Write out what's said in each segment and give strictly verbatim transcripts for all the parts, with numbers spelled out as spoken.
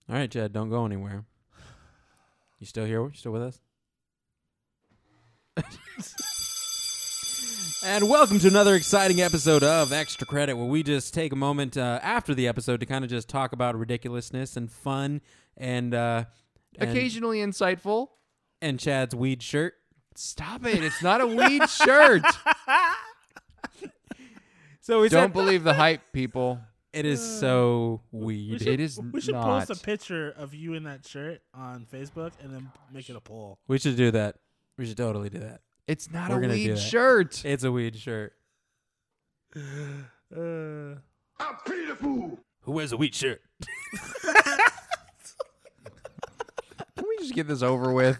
All right, Chad, don't go anywhere. You still here? You still with us? And welcome to another exciting episode of Extra Credit, where we just take a moment uh, after the episode to kind of just talk about ridiculousness and fun and, uh, and occasionally insightful. And Chad's weed shirt. Stop it! It's not a weed shirt. So we don't said, believe the hype, people. It is so weed. should, it is. We should not. post a picture of you in that shirt on Facebook and then make it a poll. We should do that. We should totally do that. It's not We're a gonna do weed that. shirt. It's a weed shirt. Uh, I'm Peter Fool. Who wears a weed shirt? Can we just get this over with?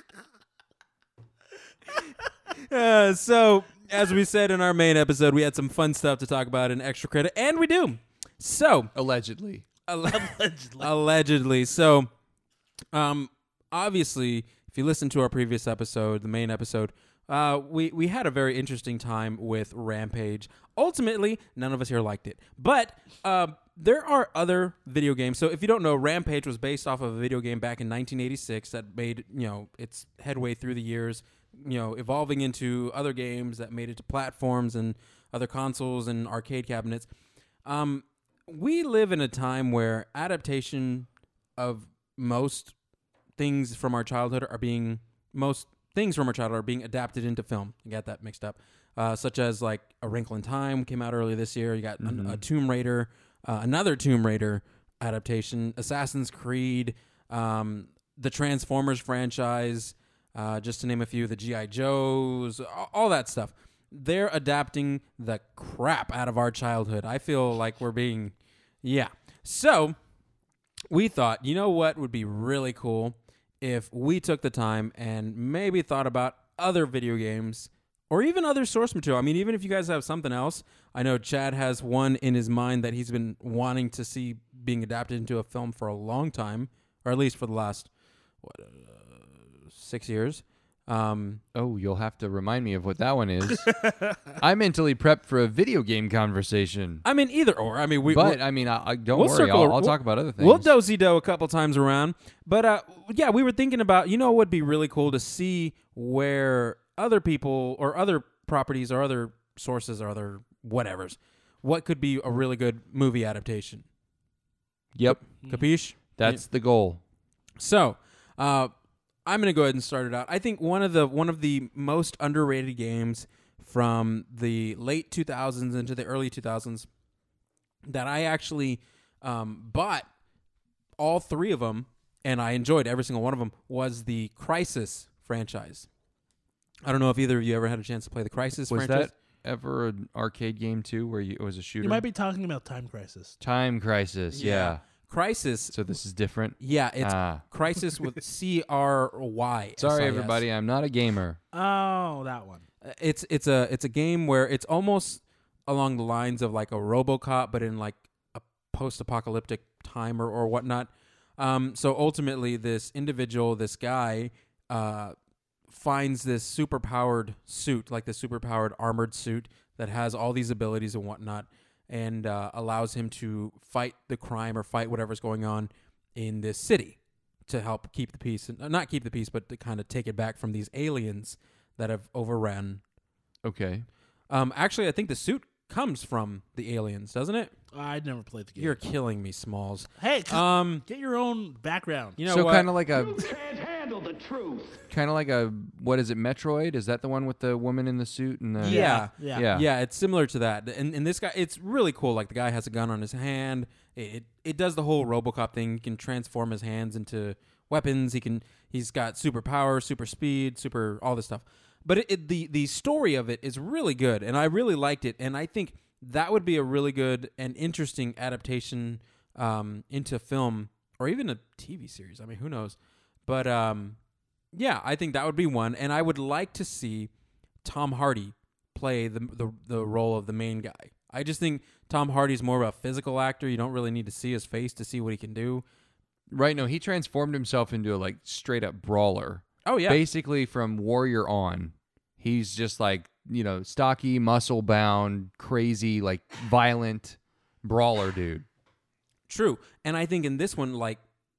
Uh, so, as we said in our main episode, we had some fun stuff to talk about in Extra Credit, and we do. So, Allegedly. alle- allegedly. allegedly. So, um, obviously, if you listen to our previous episode, the main episode, uh, we, we had a very interesting time with Rampage. Ultimately, none of us here liked it. But uh, there are other video games. So if you don't know, Rampage was based off of a video game back in nineteen eighty-six that made, you know, its headway through the years, you know, evolving into other games that made it to platforms and other consoles and arcade cabinets. Um, we live in a time where adaptation of most things from our childhood are being most things from our childhood are being adapted into film. You got that mixed up, uh, such as like A Wrinkle in Time came out earlier this year. You got Mm-hmm. a, a Tomb Raider, uh, another Tomb Raider adaptation, Assassin's Creed, um, the Transformers franchise, uh, just to name a few, the G I Joes, all, all that stuff. They're adapting the crap out of our childhood. I feel like we're being, yeah. So we thought, you know what would be really cool if we took the time and maybe thought about other video games or even other source material. I mean, even if you guys have something else, I know Chad has one in his mind that he's been wanting to see being adapted into a film for a long time, or at least for the last, what, uh, six years. Um, Oh, you'll have to remind me of what that one is. I mentally prepped for a video game conversation. I mean, either or. I mean, we. But, we'll, I mean, I, I, don't we'll worry. circle I'll, ar- I'll we'll- talk about other things. We'll dozy-do a couple times around. But, uh, yeah, we were thinking about, you know what would be really cool to see where other people or other properties or other sources or other whatevers, what could be a really good movie adaptation. Yep. Capiche? That's the goal. So, uh, I'm going to go ahead and start it out. I think one of the one of the most underrated games from the late two thousands into the early two thousands that I actually um, bought all three of them, and I enjoyed every single one of them, was the Crysis franchise. I don't know if either of you ever had a chance to play the Crysis Was franchise. that ever an arcade game, too, where you, it was a shooter? You might be talking about Time Crisis. Time Crisis, yeah. Crysis, So this is different? yeah, it's Ah. Crysis with C R Y. Sorry, everybody. I'm not a gamer. Oh, that one. Uh, It's it's a it's a game where it's almost along the lines of like a RoboCop, but in like a post-apocalyptic time or, or whatnot. Um, so ultimately, this individual, this guy, uh, finds this super-powered suit, like the super-powered armored suit that has all these abilities and whatnot, and uh, allows him to fight the crime or fight whatever's going on in this city to help keep the peace, uh, not keep the peace, but to kind of take it back from these aliens that have overrun. Okay. Um, actually, I think the suit comes from the aliens, doesn't it? I'd never played the game. You're killing me, Smalls. hey, c- Um, get your own background. you know so what? kind of like a, You can't handle the truth. kind of like a, what is it, Metroid? Is that the one with the woman in the suit and the? Yeah. yeah. Yeah. Yeah, it's similar to that. And, and this guy, it's really cool. Like the guy has a gun on his hand. It, it it does the whole RoboCop thing. He can transform his hands into weapons. He can. He's got super power, super speed, super all this stuff. But it, it, the the story of it is really good, and I really liked it. And I think that would be a really good and interesting adaptation um, into film or even a T V series. I mean, who knows? But um, yeah, I think that would be one. And I would like to see Tom Hardy play the, the the role of the main guy. I just think Tom Hardy's more of a physical actor. You don't really need to see his face to see what he can do. Right. No, he transformed himself into a like straight up brawler. Oh yeah, Basically, from Warrior on, he's just like, you know, stocky, muscle bound, crazy, like violent brawler dude. true. And I think in this one, like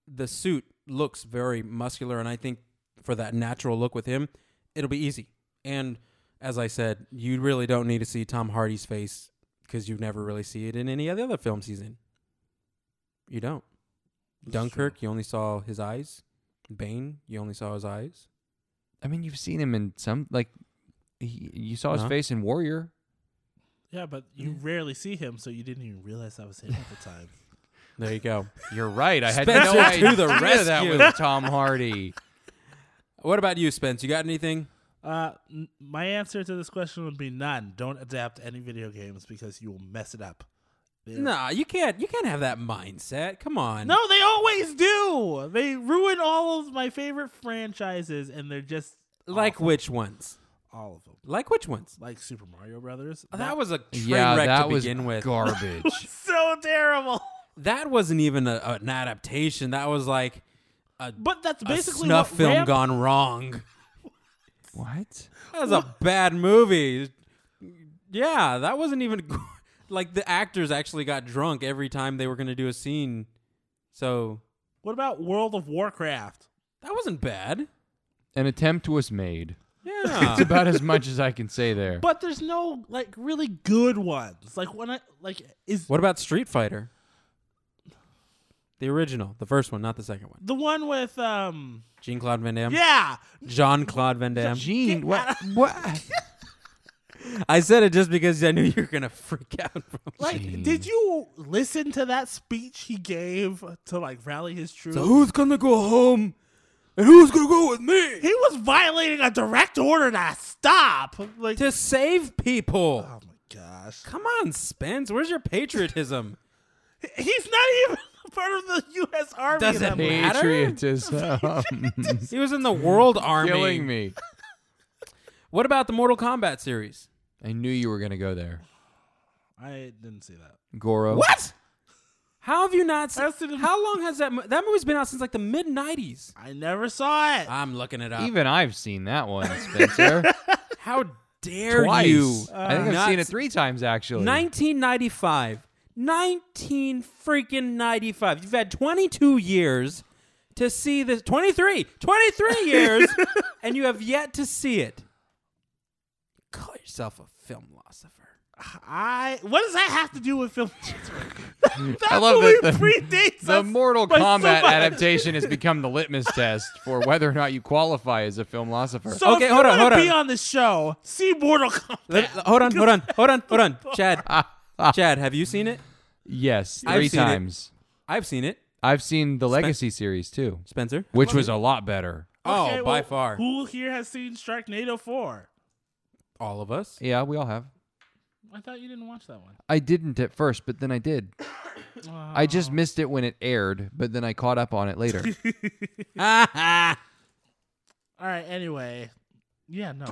the suit looks very muscular, and I think for that natural look with him, it'll be easy. And as I said, you really don't need to see Tom Hardy's face because you never really see it in any of the other films he's in. You don't. That's Dunkirk, you only saw his eyes. Bane, you only saw his eyes. I mean, you've seen him in some, like, he, you saw his Uh-huh. face in Warrior. Yeah, but you rarely see him, so you didn't even realize that was him at the time. There you go. You're right. I had Spencer no idea to the that rescue. was Tom Hardy. What about you, Spence? You got anything? Uh, n- my answer to this question would be none. Don't adapt any video games because you will mess it up. They're- Nah, you can't. You can't have that mindset. Come on. No, they always do. They ruin all of my favorite franchises, and they're just Like awful. which ones? all of them. Like which ones? Like Super Mario Brothers. That, was a train Yeah, wreck that to was begin with. garbage. so terrible. That wasn't even a, an adaptation. That was like a, But that's a basically snuff what film Ramp- gone wrong. What? That was a bad movie. Yeah, that wasn't even like the actors actually got drunk every time they were going to do a scene. So What about World of Warcraft? that wasn't bad. An attempt was made. Yeah. It's about as much as I can say there. But there's no like really good ones. Like when I like is What about Street Fighter? The original, the first one, not the second one. the one with um Jean Claude Van Damme. yeah. Jean Claude Van Damme. Gene, what? What? I said it just because I knew you were gonna freak out. From Like, Gene. did you listen to that speech he gave to like rally his troops? So who's gonna go home, and who's gonna go with me He was violating a direct order to stop. Like, to save people? oh my gosh, Come on, Spence. Where's your patriotism? he's not even part of the U S Army. Does in it that movie. matter? Patriotism. He was in the World Army. Killing me. What about the Mortal Kombat series? I knew you were going to go there. I didn't see that. Goro. What? How have you not seen? I've seen it- How long has that? mo- That movie's been out since like the mid nineties. I never saw it. I'm looking it up. Even I've seen that one, Spencer. How dare Twice. you? I think I've not seen it s- three times, actually. nineteen ninety-five. nineteen freaking ninety-five. You've had twenty-two years to see this. twenty-three. twenty-three years, and you have yet to see it. Call yourself a film philosopher. I. What does that have to do with film? that I love movie that the, predates the us Mortal by so Kombat much. adaptation has become the litmus test for whether or not you qualify as a film philosopher. So Okay, if you hold on, wanna hold on. Be on the show. See Mortal Kombat. Let- hold on, hold on, hold on, hold on. Chad, Chad, have you seen it? Yes, I've three seen it. times. I've seen it. I've seen the Legacy series, too, Spencer? which was a lot better. Oh, Okay, by well, far. Who here has seen Sharknado four? All of us. Yeah, we all have. I thought you didn't watch that one. I didn't at first, but then I did. I just missed it when it aired, but then I caught up on it later. Ah, All right. Anyway, yeah, no.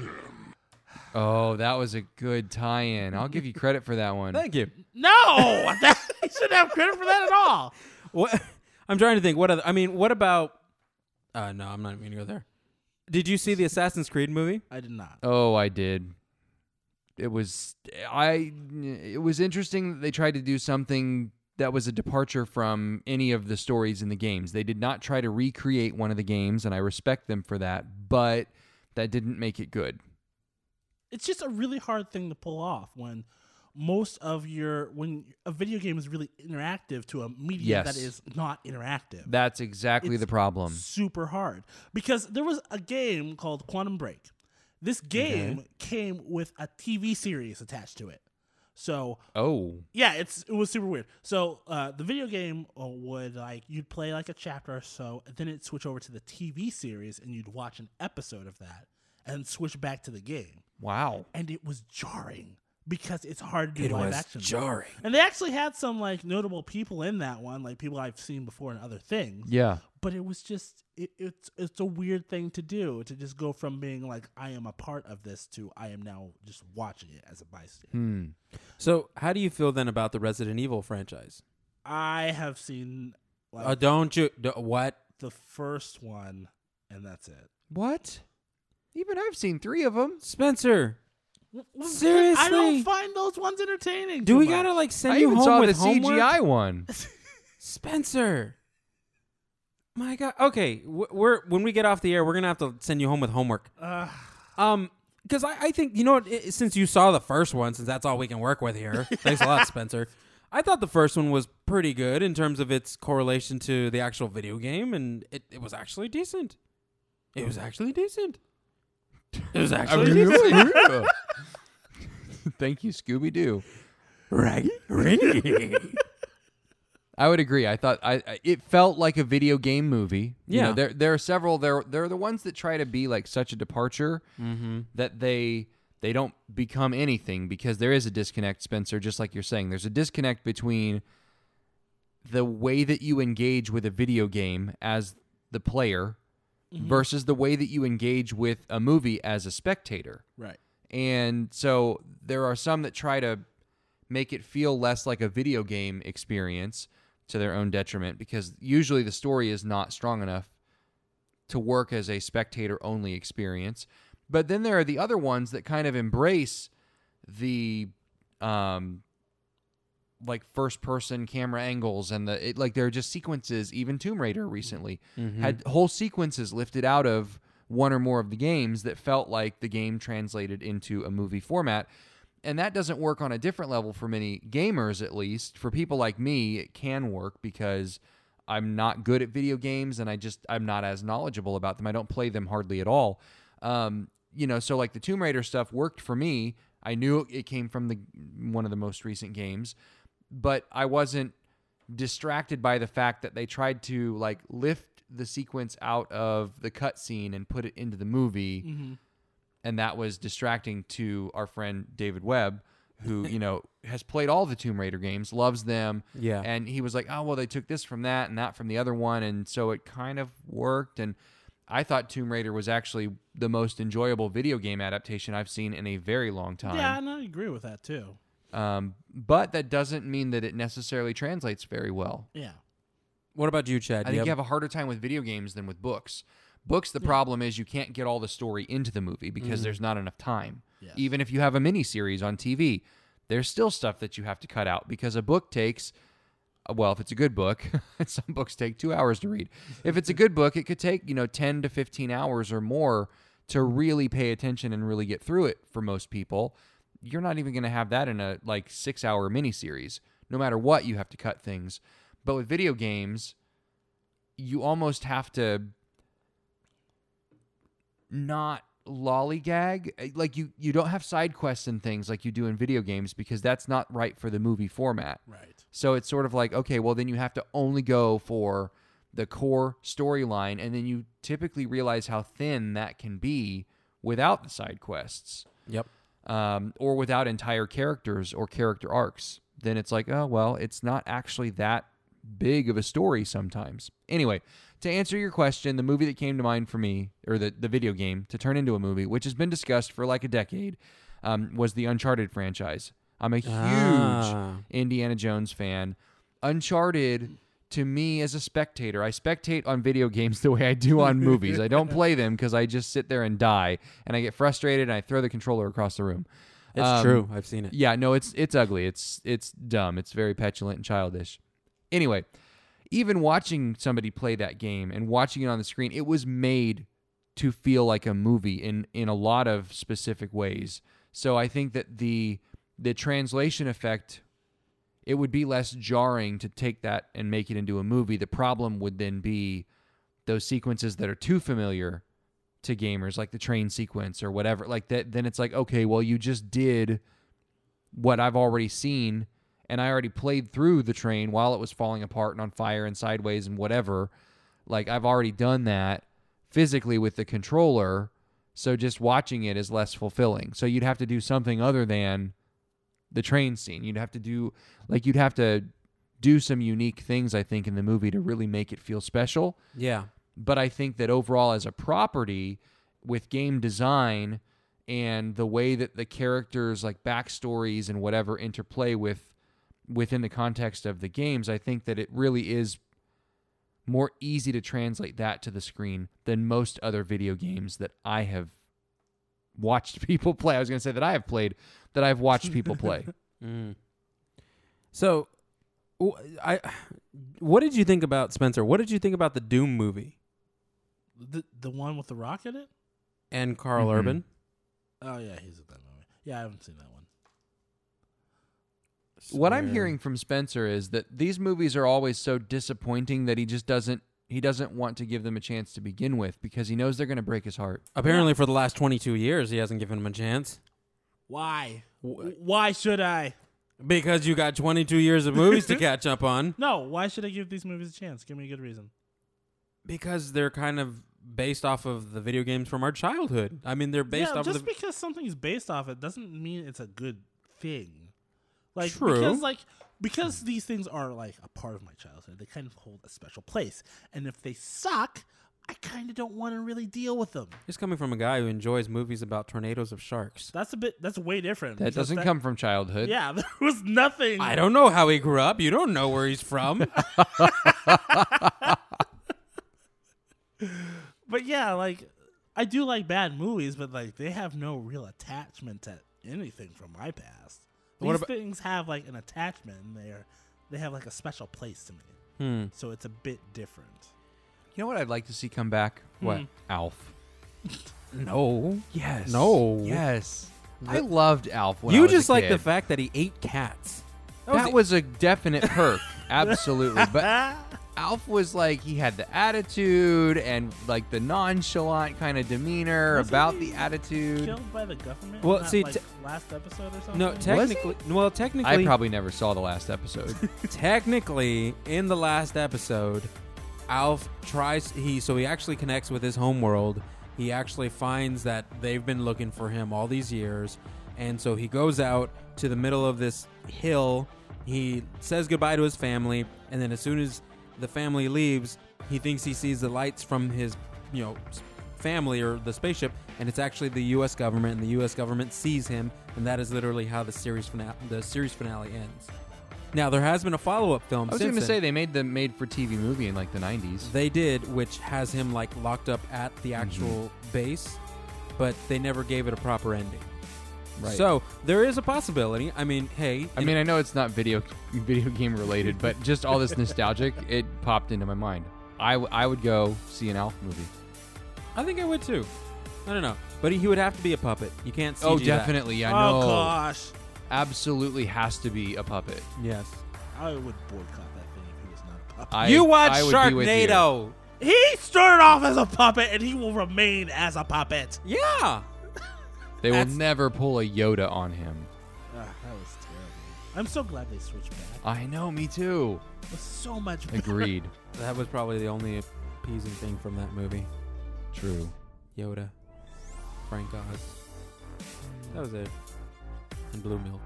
Oh, that was a good tie-in. I'll give you credit for that one. Thank you. No, that, you shouldn't have credit for that at all. What? I'm trying to think. What other? I mean, what about? Uh, no, I'm not even gonna go there. Did you see the Assassin's Creed movie? I did not. Oh, I did. It was I. It was interesting that they tried to do something that was a departure from any of the stories in the games. They did not try to recreate one of the games, and I respect them for that. But that didn't make it good. It's just a really hard thing to pull off when most of your when a video game is really interactive to a medium Yes. that is not interactive. That's exactly It's the problem. Super hard because there was a game called Quantum Break. This game Okay. came with a T V series attached to it. So Oh, yeah, it's it was super weird. So uh, the video game uh, would like you'd play like a chapter or so, and then it'd switch over to the T V series, and you'd watch an episode of that, and switch back to the game. wow. And it was jarring because it's hard to do It live was action. jarring. And they actually had some like notable people in that one, like people I've seen before in other things. Yeah. But it was just it, it's it's a weird thing to do to just go from being like I am a part of this to I am now just watching it as a bystander. Hmm. So, how do you feel then about the Resident Evil franchise? I have seen like Uh, don't you? Do, what? the first one, and that's it. What? Even I've seen three of them. Spencer, I Seriously? don't find those ones entertaining. do too we much. gotta like send I you even home saw with the homework? C G I one. Spencer, My God. Okay, w- we're when we get off the air, we're gonna have to send you home with homework. Uh, Um, because I, I think you know what? It, since you saw the first one, since that's all we can work with here. Thanks a lot, Spencer. I thought the first one was pretty good in terms of its correlation to the actual video game, and it, it was actually decent. It was actually decent. It was actually decent. Thank you, Scooby Doo. Right? Right? I would agree. I thought I I- it felt like a video game movie. You Yeah. know, there there are several. There there are the ones that try to be like such a departure Mm-hmm. that they they don't become anything because there is a disconnect, Spencer. Just like you're saying, there's a disconnect between the way that you engage with a video game as the player versus the way that you engage with a movie as a spectator. right. And so there are some that try to make it feel less like a video game experience to their own detriment because usually the story is not strong enough to work as a spectator-only experience. But then there are the other ones that kind of embrace the um, like first-person camera angles and the it, like there are just sequences. Even Tomb Raider recently had whole sequences lifted out of one or more of the games that felt like the game translated into a movie format. And that doesn't work on a different level for many gamers, at least. For people like me, it can work because I'm not good at video games and I just I'm not as knowledgeable about them. I don't play them hardly at all. Um, you know, so like the Tomb Raider stuff worked for me. I knew it came from the one of the most recent games, but I wasn't distracted by the fact that they tried to like lift the sequence out of the cutscene and put it into the movie. Mm-hmm. And that was distracting to our friend David Webb, who, you know, has played all the Tomb Raider games, loves them. Yeah. And he was like, oh, well, they took this from that and that from the other one. And so it kind of worked. And I thought Tomb Raider was actually the most enjoyable video game adaptation I've seen in a very long time. Yeah, and I agree with that too. Um, but that doesn't mean that it necessarily translates very well. Yeah. What about you, Chad? I Do think you have a harder time with video games than with books. Books, the problem is you can't get all the story into the movie because there's not enough time. Yes. Even if you have a miniseries on T V, there's still stuff that you have to cut out because a book takes, well, if it's a good book, some books take two hours to read. If it's a good book, it could take, you know, ten to fifteen hours or more to really pay attention and really get through it for most people. You're not even going to have that in a like six hour miniseries. No matter what, you have to cut things. But with video games, you almost have to not lollygag. Like you, you don't have side quests and things like you do in video games because that's not right for the movie format. Right. So it's sort of like, okay, well, then you have to only go for the core storyline, and then you typically realize how thin that can be without the side quests. Yep. Um, or without entire characters or character arcs. Then it's like, oh, well, it's not actually that big of a story sometimes. Anyway, to answer your question, the movie that came to mind for me, or the, the video game to turn into a movie, which has been discussed for like a decade, um, was the Uncharted franchise. I'm a huge Ah. Indiana Jones fan. Uncharted, to me as a spectator, I spectate on video games the way I do on movies. I don't play them because I just sit there and die, and I get frustrated, and I throw the controller across the room. It's Um, true. I've seen it. Yeah, no, it's it's ugly. It's it's dumb. It's very petulant and childish. Anyway, even watching somebody play that game and watching it on the screen, it was made to feel like a movie in in a lot of specific ways. So I think that the the translation effect, it would be less jarring to take that and make it into a movie. The problem would then be those sequences that are too familiar to gamers, like the train sequence or whatever. Like that, then it's like, okay, well, you just did what I've already seen, and I already played through the train while it was falling apart and on fire and sideways and whatever. Like, I've already done that physically with the controller, so just watching it is less fulfilling. So you'd have to do something other than the train scene. You'd have to do, like, you'd have to do some unique things, I think, in the movie to really make it feel special. Yeah. But I think that overall as a property, with game design and the way that the characters, like backstories and whatever, interplay with within the context of the games, I think that it really is more easy to translate that to the screen than most other video games that I have watched people play. I was going to say that I have played, that I've watched people play. Mm. So, w- I. What did you think about Spencer? What did you think about the Doom movie The the one with the rock in it? and Carl Mhm. Urban? Oh yeah, he's in that movie. Yeah, I haven't seen that one. What I'm Swear. hearing from Spencer is that these movies are always so disappointing that he just doesn't he doesn't want to give them a chance to begin with because he knows they're going to break his heart. Apparently, for the last twenty-two years, he hasn't given him a chance. Why? W- Why should I? Because you got twenty-two years of movies to catch up on. No, why should I give these movies a chance? Give me a good reason. Because they're kind of based off of the video games from our childhood. I mean, they're based yeah, off just of the. because something's based off it doesn't mean it's a good thing. Like True. because like because these things are like a part of my childhood, they kind of hold a special place. And if they suck, I kind of don't want to really deal with them. It's coming from a guy who enjoys movies about tornadoes of sharks. That's a bit. That's way different. That because doesn't that- come from childhood. Yeah, there was nothing. I don't know how he grew up. You don't know where he's from. But yeah, like I do like bad movies, but like they have no real attachment to anything from my past. These What about- things have like an attachment, and they are they have like a special place to me. Hmm. So it's a bit different. You know what I'd like to see come back? What? Hmm. Alf. No. Yes. No. Yes. I loved Alf when I You was a just like the kid. fact that he ate cats. That, the- was a definite perk. Absolutely. But Alf was like, he had the attitude and like the nonchalant kind of demeanor Wasn't about he the attitude. Killed by the government? Well, in that, see, like, te- last episode or something. No, technically, well, technically, I probably never saw the last episode. technically, in the last episode, Alf tries he so he actually connects with his homeworld. He actually finds that they've been looking for him all these years, and so he goes out to the middle of this hill. He says goodbye to his family, and then as soon as the family leaves, he thinks he sees the lights from his, you know, s- family or the spaceship, and it's actually the U S government, and the U S government sees him, and that is literally how the series finale the series finale ends. Now there has been a follow-up film. I was since going to then. say they made the made-for-T V movie in like the nineties. They did, which has him like locked up at the actual base, but they never gave it a proper ending. Right. So there is a possibility. I mean, hey, I mean, I know it's not video video game related, but just all this nostalgic, it popped into my mind. I, w- I would go see an Alf movie. I think I would too. I don't know, but he, he would have to be a puppet. You can't. C G Oh, that. definitely. I Oh know. gosh, Absolutely has to be a puppet. Yes. I would boycott that thing if he was not a puppet. I, you watch I would be with you. Sharknado. He started off as a puppet, and he will remain as a puppet. Yeah. They will That's- never pull a Yoda on him. Ah, that was terrible. I'm so glad they switched back. I know, me too. It was so much better. Agreed. That was probably the only appeasing thing from that movie. True. Yoda, Frank Oz. That was it. And Blue Milk.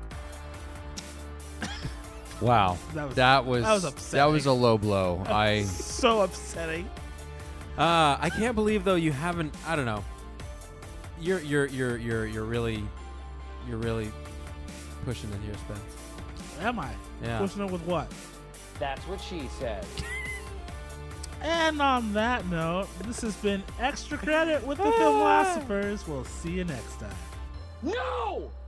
Wow. That was- that was that was that upsetting. was a low blow. I So upsetting. Uh, I can't believe though you haven't. I don't know. You're you're you're you're you're really you're really pushing it here, Spence. Am I? Yeah. Pushing it with what? That's what she said. And on that note, this has been Extra Credit with the Ah. Philosophers. We'll see you next time. No!